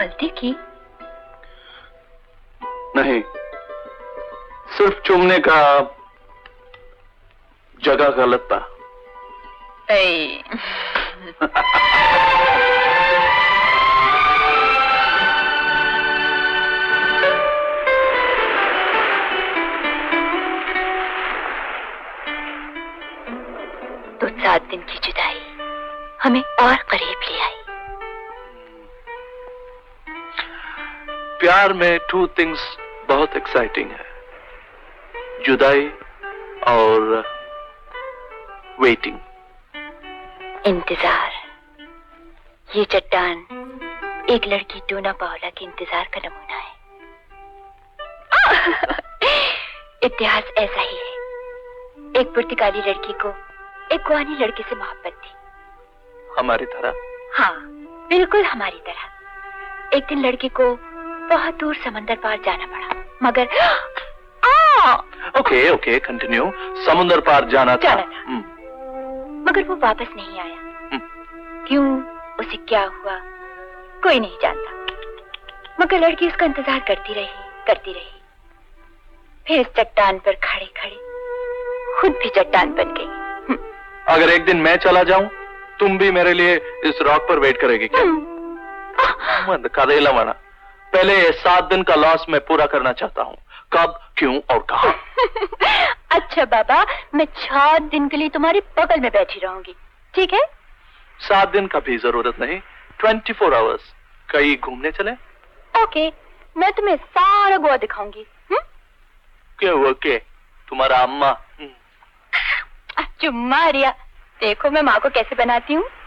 गलती की? नहीं, सिर्फ चूमने का जगह गलत था। तो 7 दिन की जुदाई हमें और करीब ले आई। प्यार में 2 थिंग्स बहुत एक्साइटिंग है, जुदाई और वेटिंग। इंतजार। ये चट्टान एक लड़की टूना पाओला के इंतजार का नमूना है। इतिहास ऐसा ही है। एक पुर्तगाली लड़की को एक गुआनी लड़के से मोहब्बत थी। हमारी तरह? हाँ, बिल्कुल हमारी तरह। एक दिन लड़की को बहुत दूर समंदर पार जाना पड़ा, मगर ओके, कंटिन्यू। समुद्र पार जाना था। मगर वो वापस नहीं आया। क्यों, उसे क्या हुआ, कोई नहीं जानता। मगर लड़की उसका इंतजार करती रही। फिर इस चट्टान पर खड़े खड़े खुद भी चट्टान बन गई। अगर एक दिन मैं चला जाऊं, तुम भी मेरे लिए इस रॉक पर वेट करेगी क्या? मत करेला मना। पहले 7 दिन का लॉस मैं पूरा करना चाहता हूँ। कब, क्यों और कहाँ? अच्छा बाबा, मैं 6 दिन के लिए तुम्हारे बगल में बैठी रहूंगी, ठीक है? 7 दिन का भी जरूरत नहीं, 24 आवर्स। कहीं घूमने चले? ओके, मैं तुम्हें सारा गोवा दिखाऊंगी। ओके, तुम्हारा अम्मा। चुम्मा रिया, देखो मैं माँ को कैसे बनाती हूँ।